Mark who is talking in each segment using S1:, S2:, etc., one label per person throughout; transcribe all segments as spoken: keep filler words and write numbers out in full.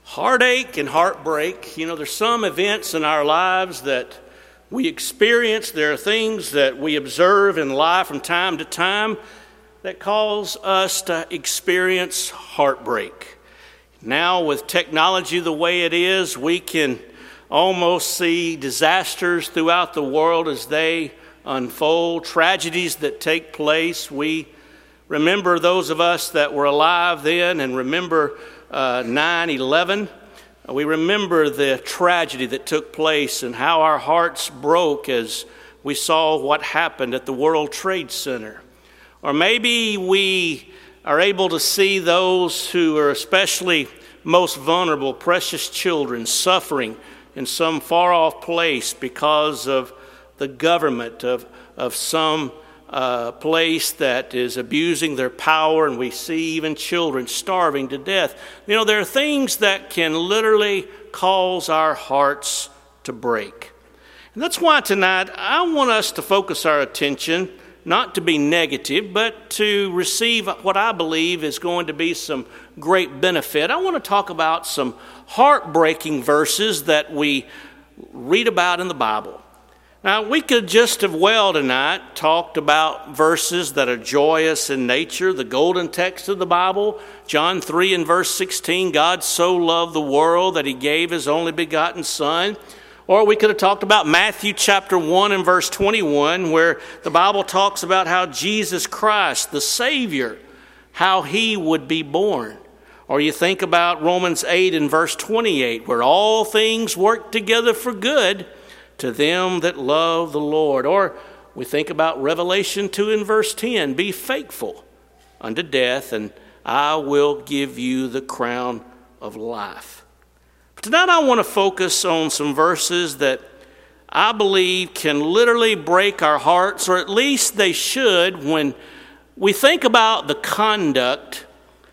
S1: Heartache and heartbreak. You know, there's some events in our lives that we experience. There are things that we observe in life from time to time that cause us to experience heartbreak. Now, with technology the way it is, we can almost see disasters throughout the world as they unfold, tragedies that take place. We remember those of us that were alive then and remember uh, nine eleven. We remember the tragedy that took place and how our hearts broke as we saw what happened at the World Trade Center. Or maybe we are able to see those who are especially most vulnerable, precious children, suffering in some far-off place because of the government of, of some uh, place that is abusing their power, and we see even children starving to death. You know, there are things that can literally cause our hearts to break. And that's why tonight I want us to focus our attention, not to be negative, but to receive what I believe is going to be some great benefit. I want to talk about some heartbreaking verses that we read about in the Bible. Now, we could just have well tonight talked about verses that are joyous in nature, the golden text of the Bible, John three and verse sixteen, God so loved the world that he gave his only begotten Son. Or we could have talked about Matthew chapter one and verse twenty-one, where the Bible talks about how Jesus Christ, the Savior, how he would be born. Or you think about Romans eight and verse twenty-eight, where all things work together for good to them that love the Lord. Or we think about Revelation two and verse ten, be faithful unto death, and I will give you the crown of life. But tonight I want to focus on some verses that I believe can literally break our hearts, or at least they should, when we think about the conduct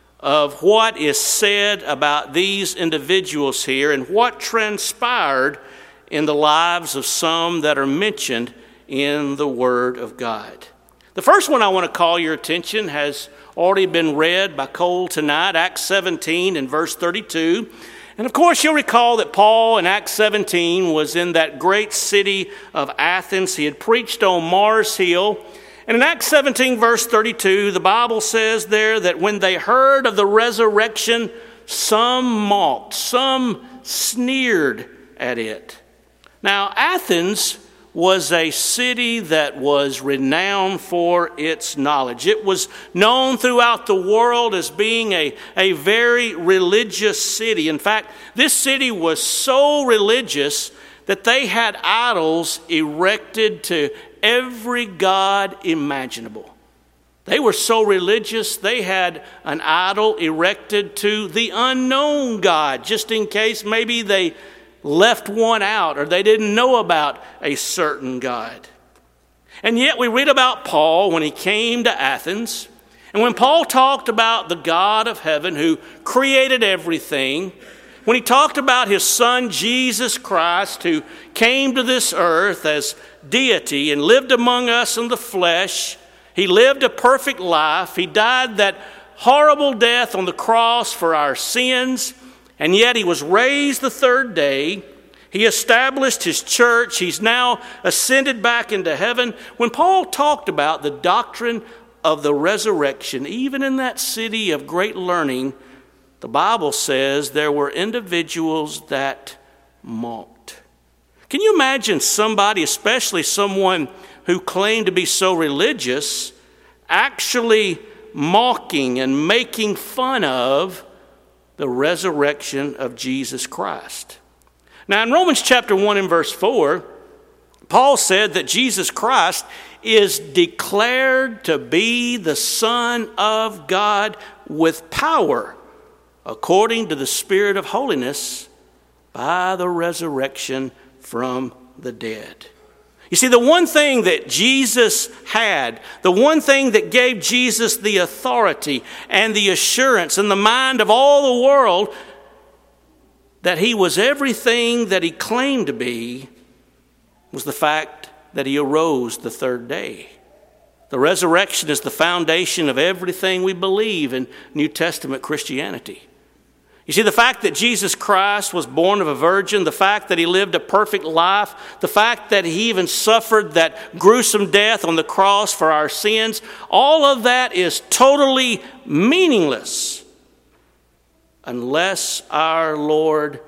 S1: of what is said about these individuals here and what transpired in the lives of some that are mentioned in the Word of God. The first one I want to call your attention has already been read by Cole tonight, Acts seventeen and verse thirty-two. And of course, you'll recall that Paul in Acts seventeen was in that great city of Athens. He had preached on Mars Hill. And in Acts seventeen, verse thirty-two, the Bible says there that when they heard of the resurrection, some mocked, some sneered at it. Now, Athens was a city that was renowned for its knowledge. It was known throughout the world as being a, a very religious city. In fact, this city was so religious that they had idols erected to every god imaginable. They were so religious, they had an idol erected to the unknown God, just in case maybe they left one out or they didn't know about a certain God. And yet we read about Paul when he came to Athens, and when Paul talked about the God of heaven who created everything, when he talked about his Son Jesus Christ who came to this earth as deity and lived among us in the flesh, he lived a perfect life, he died that horrible death on the cross for our sins, and yet he was raised the third day. He established his church. He's now ascended back into heaven. When Paul talked about the doctrine of the resurrection, even in that city of great learning, the Bible says there were individuals that mocked. Can you imagine somebody, especially someone who claimed to be so religious, actually mocking and making fun of the resurrection of Jesus Christ? Now, in Romans chapter one and verse four, Paul said that Jesus Christ is declared to be the Son of God with power, according to the Spirit of holiness, by the resurrection from the dead. You see, the one thing that Jesus had, the one thing that gave Jesus the authority and the assurance in the mind of all the world that he was everything that he claimed to be, was the fact that he arose the third day. The resurrection is the foundation of everything we believe in New Testament Christianity. You see, the fact that Jesus Christ was born of a virgin, the fact that he lived a perfect life, the fact that he even suffered that gruesome death on the cross for our sins, all of that is totally meaningless unless our Lord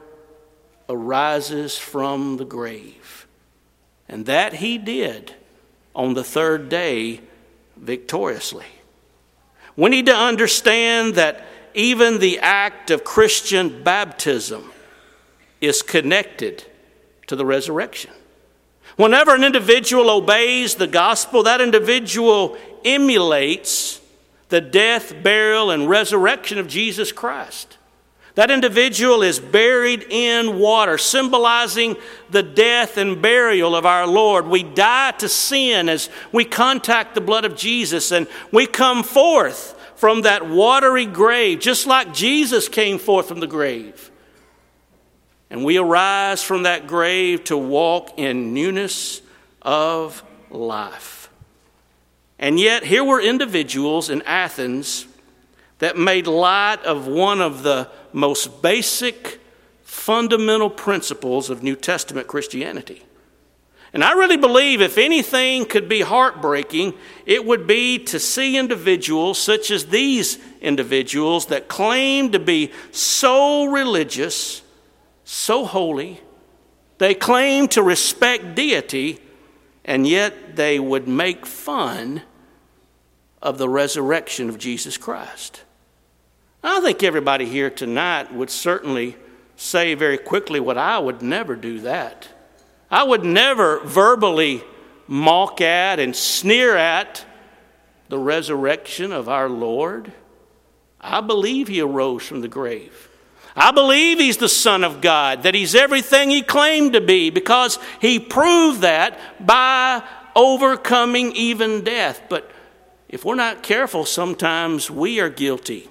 S1: arises from the grave. And that he did on the third day victoriously. We need to understand that even the act of Christian baptism is connected to the resurrection. Whenever an individual obeys the gospel, that individual emulates the death, burial, and resurrection of Jesus Christ. That individual is buried in water, symbolizing the death and burial of our Lord. We die to sin as we contact the blood of Jesus, and we come forth from that watery grave, just like Jesus came forth from the grave. And we arise from that grave to walk in newness of life. And yet, here were individuals in Athens that made light of one of the most basic, fundamental principles of New Testament Christianity. And I really believe if anything could be heartbreaking, it would be to see individuals such as these individuals that claim to be so religious, so holy, they claim to respect deity, and yet they would make fun of the resurrection of Jesus Christ. I think everybody here tonight would certainly say very quickly what I would never do that. I would never verbally mock at and sneer at the resurrection of our Lord. I believe he arose from the grave. I believe he's the Son of God, that he's everything he claimed to be, because he proved that by overcoming even death. But if we're not careful, sometimes we are guilty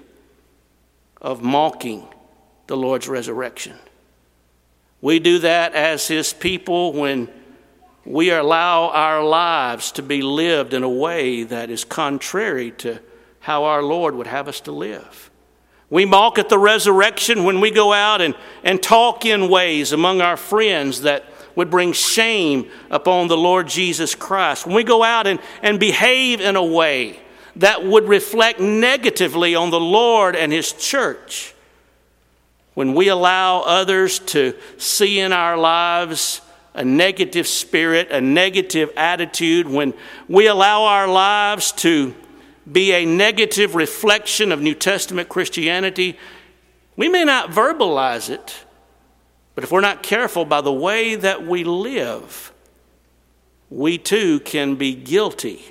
S1: of mocking the Lord's resurrection. We do that as his people when we allow our lives to be lived in a way that is contrary to how our Lord would have us to live. We mock at the resurrection when we go out and, and talk in ways among our friends that would bring shame upon the Lord Jesus Christ. When we go out and, and behave in a way that would reflect negatively on the Lord and his church. When we allow others to see in our lives a negative spirit, a negative attitude, when we allow our lives to be a negative reflection of New Testament Christianity, we may not verbalize it, but if we're not careful by the way that we live, we too can be guilty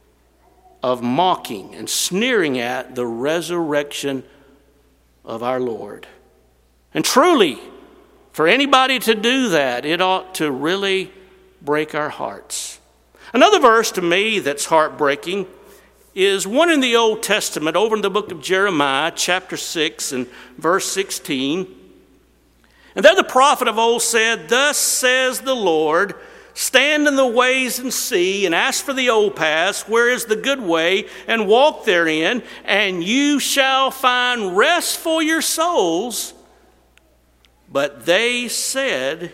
S1: of mocking and sneering at the resurrection of our Lord. And truly, for anybody to do that, it ought to really break our hearts. Another verse to me that's heartbreaking is one in the Old Testament, over in the book of Jeremiah, chapter six and verse sixteen. And there the prophet of old said, "Thus says the Lord, stand in the ways and see, and ask for the old paths, where is the good way, and walk therein, and you shall find rest for your souls. But they said,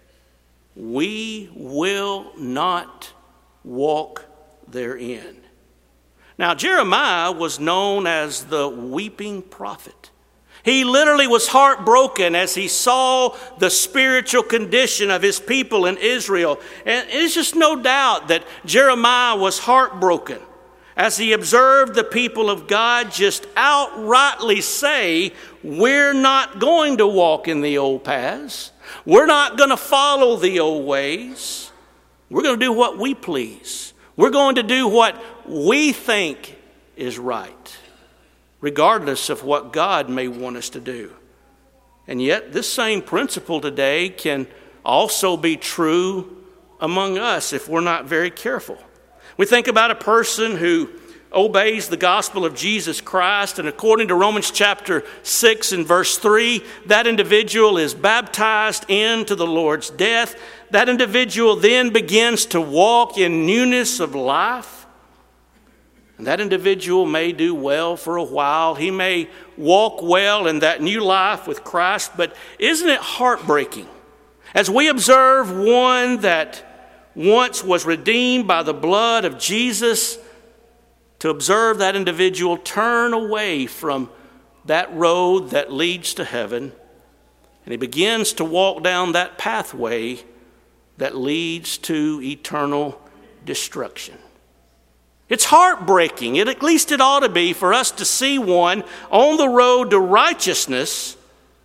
S1: we will not walk therein." Now, Jeremiah was known as the weeping prophet. He literally was heartbroken as he saw the spiritual condition of his people in Israel. And it's just no doubt that Jeremiah was heartbroken as he observed the people of God just outrightly say, we're not going to walk in the old paths. We're not going to follow the old ways. We're going to do what we please. We're going to do what we think is right, regardless of what God may want us to do. And yet, this same principle today can also be true among us if we're not very careful. We think about a person who obeys the gospel of Jesus Christ, and according to Romans chapter six and verse three, that individual is baptized into the Lord's death. That individual then begins to walk in newness of life. And that individual may do well for a while. He may walk well in that new life with Christ, but isn't it heartbreaking as we observe one that once was redeemed by the blood of Jesus, to observe that individual turn away from that road that leads to heaven, and he begins to walk down that pathway that leads to eternal destruction. It's heartbreaking. It, at least it ought to be, for us to see one on the road to righteousness,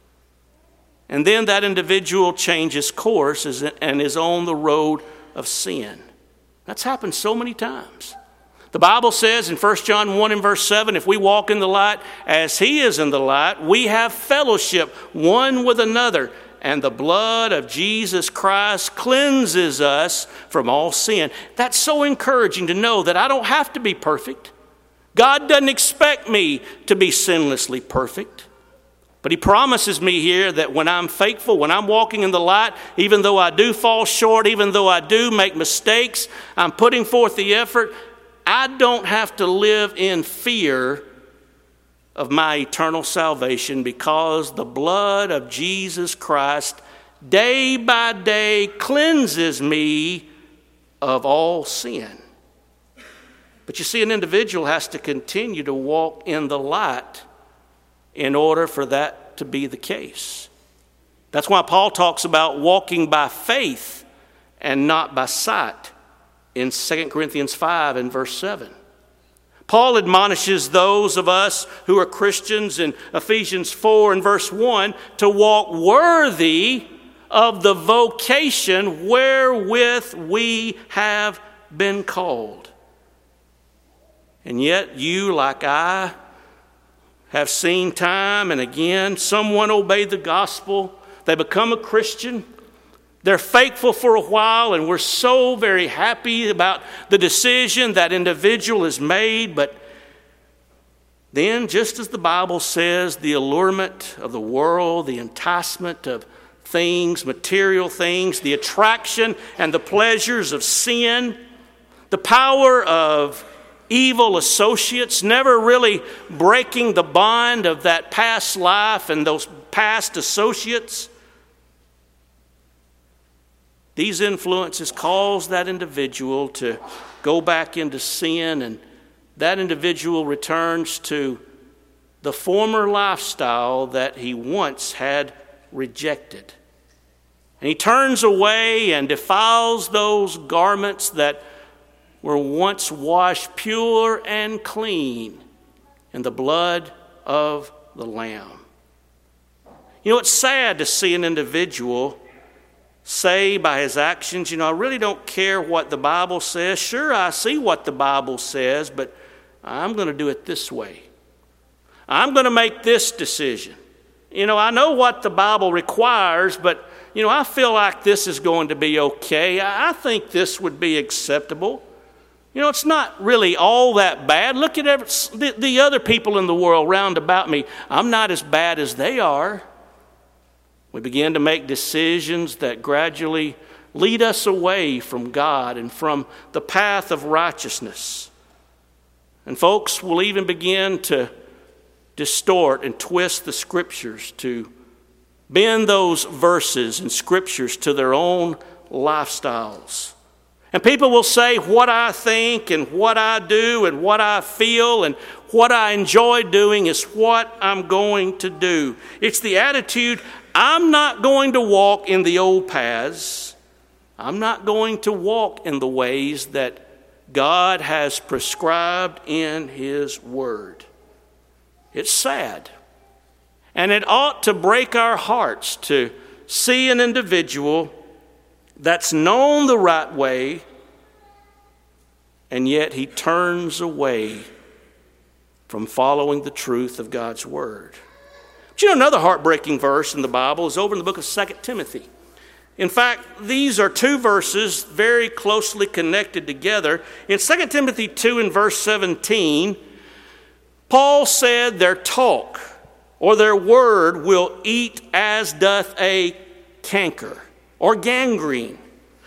S1: and then that individual changes course and is on the road of sin. That's happened so many times. The Bible says in First John one and verse seven, if we walk in the light as he is in the light, we have fellowship one with another, and the blood of Jesus Christ cleanses us from all sin. That's so encouraging to know that I don't have to be perfect. God doesn't expect me to be sinlessly perfect. But he promises me here that when I'm faithful, when I'm walking in the light, even though I do fall short, even though I do make mistakes, I'm putting forth the effort, I don't have to live in fear of my eternal salvation, because the blood of Jesus Christ day by day cleanses me of all sin. But you see, an individual has to continue to walk in the light in order for that to be the case. That's why Paul talks about walking by faith and not by sight in Second Corinthians five and verse seven. Paul admonishes those of us who are Christians in Ephesians four and verse one to walk worthy of the vocation wherewith we have been called. And yet you, like I, have seen time and again someone obey the gospel, they become a Christian, they're faithful for a while, and we're so very happy about the decision that individual has made. But then, just as the Bible says, the allurement of the world, the enticement of things, material things, the attraction and the pleasures of sin, the power of evil associates, never really breaking the bond of that past life and those past associates. These influences cause that individual to go back into sin, and that individual returns to the former lifestyle that he once had rejected. And he turns away and defiles those garments that were once washed pure and clean in the blood of the Lamb. You know, it's sad to see an individual say by his actions, you know, I really don't care what the Bible says. Sure, I see what the Bible says, but I'm going to do it this way. I'm going to make this decision. You know, I know what the Bible requires, but, you know, I feel like this is going to be okay. I think this would be acceptable. You know, it's not really all that bad. Look at every, the, the other people in the world round about me. I'm not as bad as they are. We begin to make decisions that gradually lead us away from God and from the path of righteousness. And folks will even begin to distort and twist the scriptures, to bend those verses and scriptures to their own lifestyles. And people will say what I think and what I do and what I feel and what I enjoy doing is what I'm going to do. It's the attitude, I'm not going to walk in the old paths. I'm not going to walk in the ways that God has prescribed in His Word. It's sad. And it ought to break our hearts to see an individual that's known the right way, and yet he turns away from following the truth of God's Word. But you know, another heartbreaking verse in the Bible is over in the book of Second Timothy. In fact, these are two verses very closely connected together. In Second Timothy two and verse seventeen, Paul said their talk or their word will eat as doth a canker or gangrene.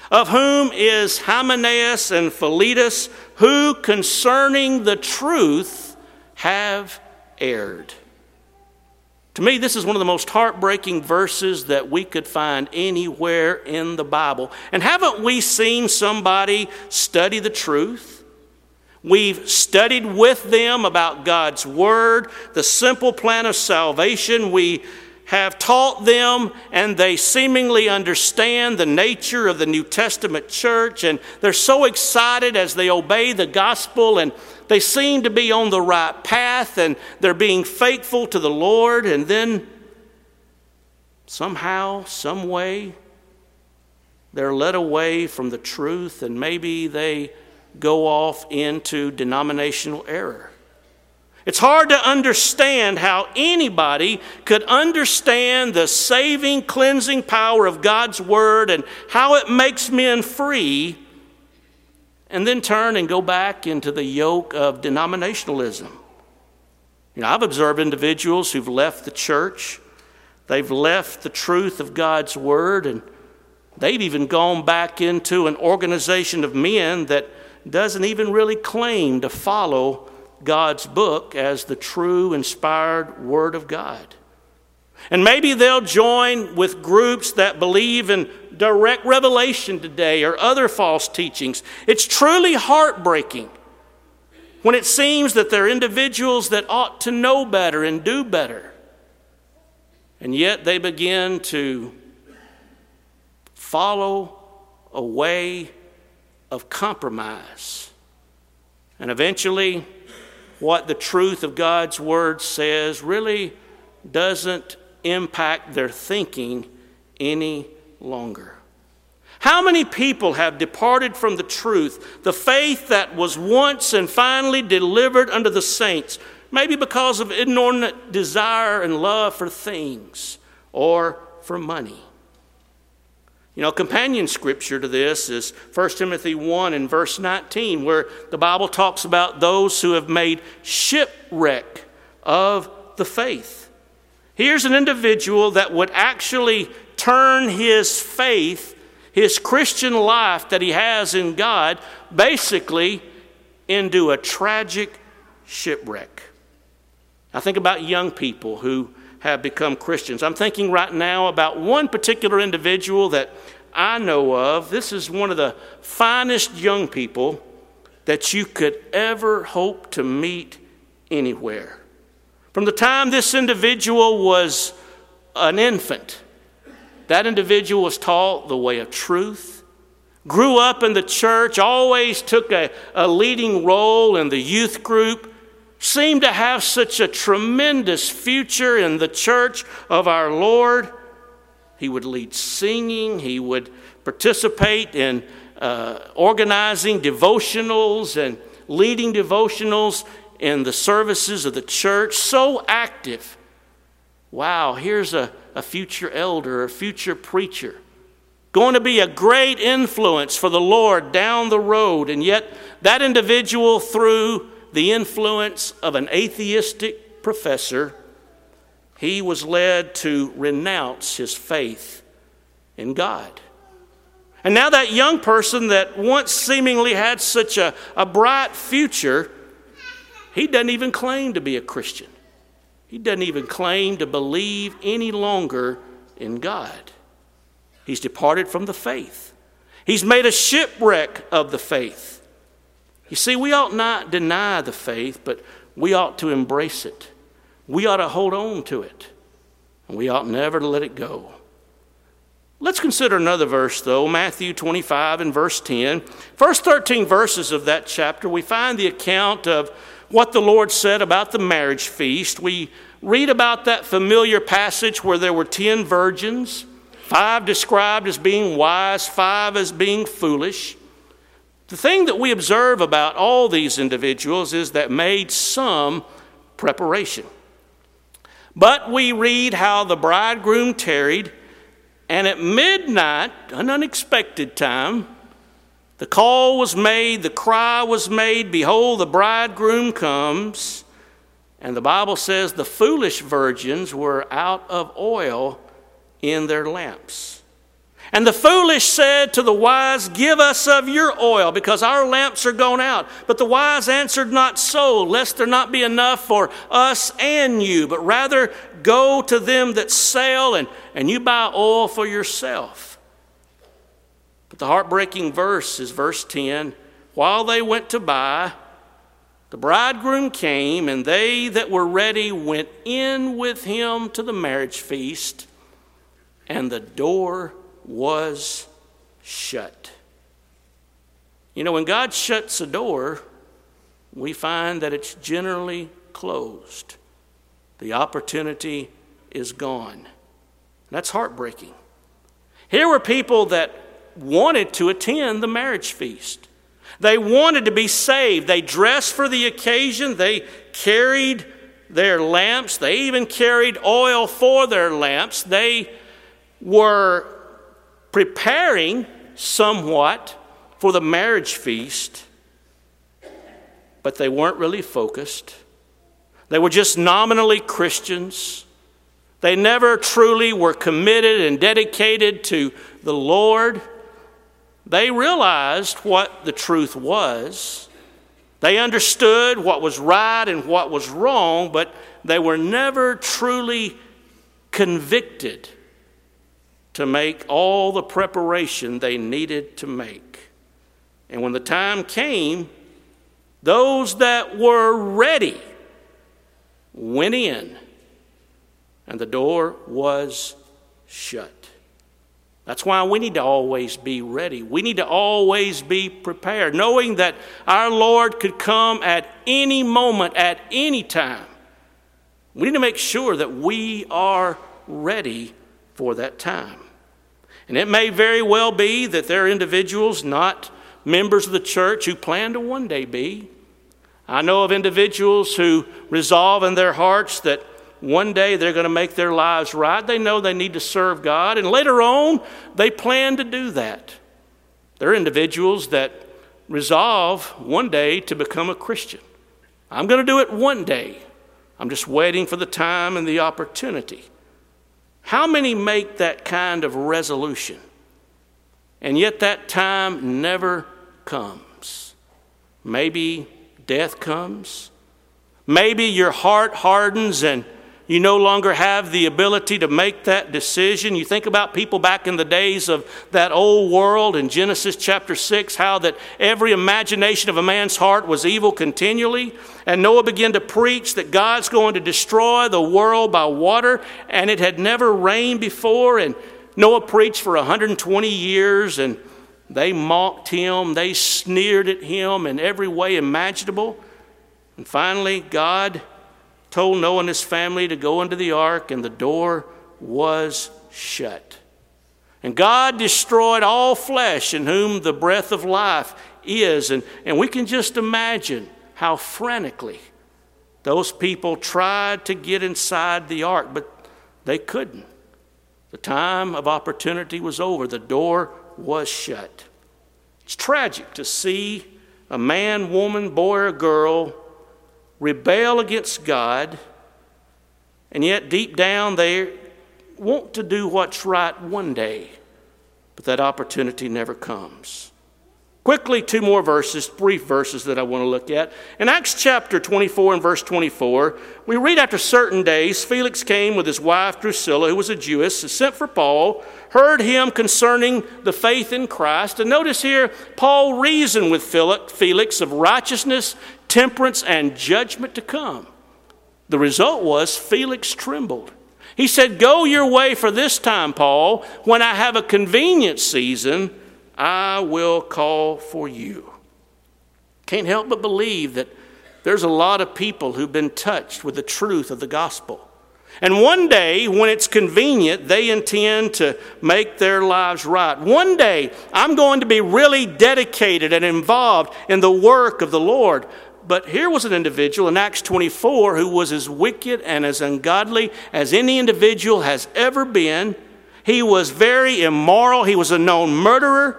S1: of whom is Hymenaeus and Philetus, who concerning the truth have erred. To me, this is one of the most heartbreaking verses that we could find anywhere in the Bible. And haven't we seen somebody study the truth? We've studied with them about God's Word, the simple plan of salvation. We have taught them, and they seemingly understand the nature of the New Testament church, and they're so excited as they obey the gospel, and they seem to be on the right path, and they're being faithful to the Lord, and then somehow, some way, they're led away from the truth, and maybe they go off into denominational error. It's hard to understand how anybody could understand the saving, cleansing power of God's Word and how it makes men free, and then turn and go back into the yoke of denominationalism. You know, I've observed individuals who've left the church. They've left the truth of God's Word, and they've even gone back into an organization of men that doesn't even really claim to follow God's book as the true, inspired Word of God. And maybe they'll join with groups that believe in direct revelation today or other false teachings. It's truly heartbreaking when it seems that they're individuals that ought to know better and do better. And yet they begin to follow a way of compromise. And eventually, what the truth of God's Word says really doesn't impact their thinking any longer. How many people have departed from the truth, the faith that was once and finally delivered unto the saints, maybe because of inordinate desire and love for things or for money? You know, companion scripture to this is First Timothy one and verse nineteen, where the Bible talks about those who have made shipwreck of the faith. Here's an individual that would actually turn his faith, his Christian life that he has in God, basically into a tragic shipwreck. I think about young people who have become Christians. I'm thinking right now about one particular individual that I know of. This is one of the finest young people that you could ever hope to meet anywhere. From the time this individual was an infant, that individual was taught the way of truth, grew up in the church, always took a, a leading role in the youth group, seemed to have such a tremendous future in the church of our Lord. He would lead singing. He would participate in uh, organizing devotionals and leading devotionals in the services of the church. So active. Wow, here's a, a future elder, a future preacher, going to be a great influence for the Lord down the road. And yet that individual, through the influence of an atheistic professor, he was led to renounce his faith in God. And now that young person that once seemingly had such a, a bright future, he doesn't even claim to be a Christian. He doesn't even claim to believe any longer in God. He's departed from the faith. He's made a shipwreck of the faith. You see, we ought not deny the faith, but we ought to embrace it. We ought to hold on to it. And we ought never to let it go. Let's consider another verse, though, Matthew twenty-five and verse ten. First thirteen verses of that chapter, we find the account of what the Lord said about the marriage feast. We read about that familiar passage where there were ten virgins, five described as being wise, five as being foolish. The thing that we observe about all these individuals is that made some preparation. But we read how the bridegroom tarried, and at midnight, an unexpected time, the call was made, the cry was made, behold, the bridegroom comes. And the Bible says the foolish virgins were out of oil in their lamps. And the foolish said to the wise, give us of your oil, because our lamps are gone out. But the wise answered, not so, lest there not be enough for us and you, but rather go to them that sell, and, and you buy oil for yourself. But the heartbreaking verse is verse ten. While they went to buy, the bridegroom came, and they that were ready went in with him to the marriage feast, and the door was shut. You know, when God shuts a door, we find that it's generally closed. The opportunity is gone. That's heartbreaking. Here were people that wanted to attend the marriage feast. They wanted to be saved. They dressed for the occasion. They carried their lamps. They even carried oil for their lamps. They were preparing somewhat for the marriage feast, but they weren't really focused. They were just nominally Christians. They never truly were committed and dedicated to the Lord. They realized what the truth was. They understood what was right and what was wrong, but they were never truly convicted to make all the preparation they needed to make. And when the time came, those that were ready went in, and the door was shut. That's why we need to always be ready. We need to always be prepared, knowing that our Lord could come at any moment, at any time. We need to make sure that we are ready for that time. And it may very well be that there are individuals, not members of the church, who plan to one day be. I know of individuals who resolve in their hearts that one day they're going to make their lives right. They know they need to serve God, and later on they plan to do that. There are individuals that resolve one day to become a Christian. I'm going to do it one day. I'm just waiting for the time and the opportunity. How many make that kind of resolution? And yet that time never comes. Maybe death comes. Maybe your heart hardens and you no longer have the ability to make that decision. You think about people back in the days of that old world in Genesis chapter six, how that every imagination of a man's heart was evil continually. And Noah began to preach that God's going to destroy the world by water, and it had never rained before. And Noah preached for one hundred twenty years, and they mocked him. They sneered at him in every way imaginable. And finally, God told Noah and his family to go into the ark, and the door was shut. And God destroyed all flesh in whom the breath of life is. And, and we can just imagine how frantically those people tried to get inside the ark, but they couldn't. The time of opportunity was over. The door was shut. It's tragic to see a man, woman, boy, or girl rebel against God, and yet deep down they want to do what's right one day, but that opportunity never comes. Quickly, two more verses, brief verses that I want to look at. In Acts chapter twenty-four and verse twenty-four, we read, after certain days, Felix came with his wife Drusilla, who was a Jewess, and sent for Paul, heard him concerning the faith in Christ. And notice here, Paul reasoned with Felix of righteousness, temperance, and judgment to come. The result was Felix trembled. He said, "Go your way for this time, Paul. When I have a convenient season, I will call for you." Can't help but believe that there's a lot of people who've been touched with the truth of the gospel. And one day, when it's convenient, they intend to make their lives right. One day, I'm going to be really dedicated and involved in the work of the Lord. But here was an individual in Acts twenty-four who was as wicked and as ungodly as any individual has ever been. He was very immoral. He was a known murderer.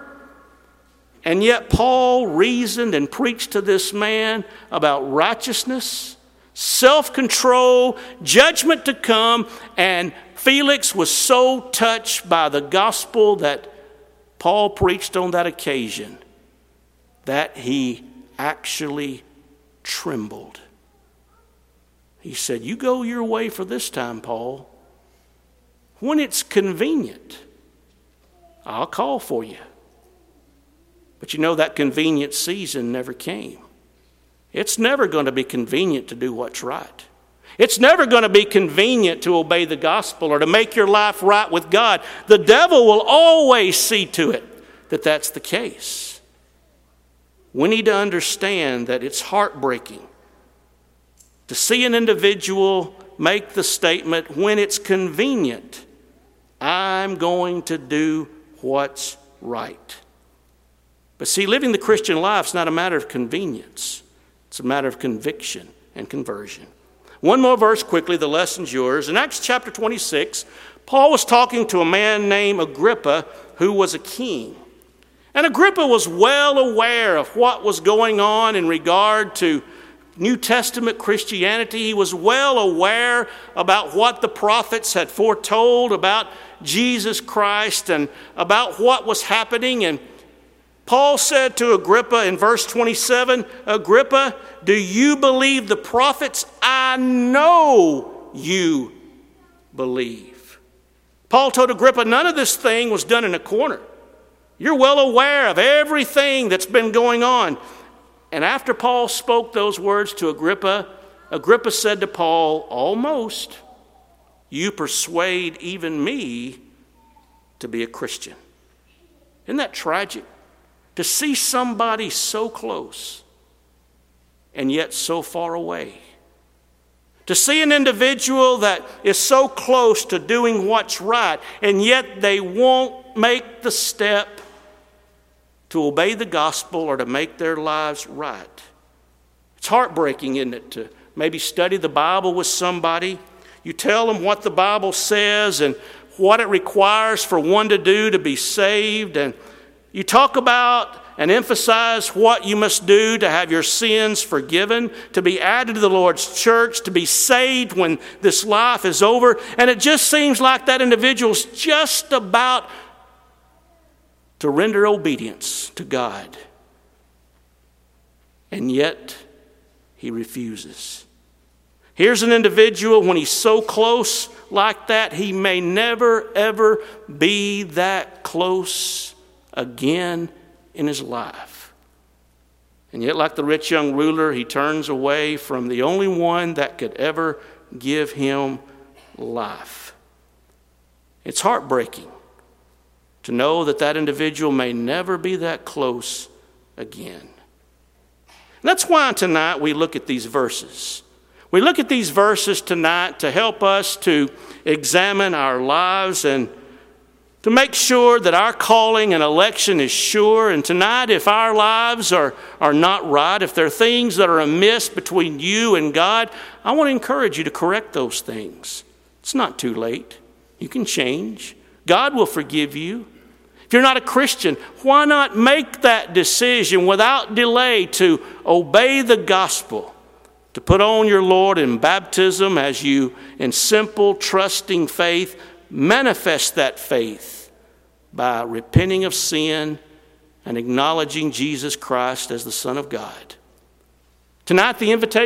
S1: And yet Paul reasoned and preached to this man about righteousness, self-control, judgment to come. And Felix was so touched by the gospel that Paul preached on that occasion that he actually trembled. He said, you go your way for this time, Paul. When it's convenient, I'll call for you. But you know, that convenient season never came. It's never going to be convenient to do what's right. It's never going to be convenient to obey the gospel or to make your life right with God. The devil will always see to it that that's the case. We need to understand that it's heartbreaking to see an individual make the statement, when it's convenient, I'm going to do what's right. But see, living the Christian life is not a matter of convenience. It's a matter of conviction and conversion. One more verse quickly, the lesson's yours. In Acts chapter twenty-six, Paul was talking to a man named Agrippa who was a king. And Agrippa was well aware of what was going on in regard to New Testament Christianity. He was well aware about what the prophets had foretold about Jesus Christ and about what was happening. And Paul said to Agrippa in verse twenty-seven, Agrippa, do you believe the prophets? I know you believe. Paul told Agrippa, none of this thing was done in a corner. You're well aware of everything that's been going on. And after Paul spoke those words to Agrippa, Agrippa said to Paul, almost, you persuade even me to be a Christian. Isn't that tragic? To see somebody so close and yet so far away. To see an individual that is so close to doing what's right and yet they won't make the step to obey the gospel or to make their lives right. It's heartbreaking, isn't it, to maybe study the Bible with somebody. You tell them what the Bible says and what it requires for one to do to be saved, and you talk about and emphasize what you must do to have your sins forgiven, to be added to the Lord's church, to be saved when this life is over. And it just seems like that individual's just about to render obedience to God. And yet, he refuses. Here's an individual, when he's so close like that, he may never, ever be that close again in his life. And yet, like the rich young ruler, he turns away from the only one that could ever give him life. It's heartbreaking to know that that individual may never be that close again. And that's why tonight we look at these verses. We look at these verses tonight to help us to examine our lives and to make sure that our calling and election is sure. And tonight, if our lives are, are not right, if there are things that are amiss between you and God, I want to encourage you to correct those things. It's not too late. You can change. God will forgive you. If you're not a Christian, why not make that decision without delay to obey the gospel, to put on your Lord in baptism as you, in simple, trusting faith, manifest that faith by repenting of sin and acknowledging Jesus Christ as the Son of God. Tonight, the invitation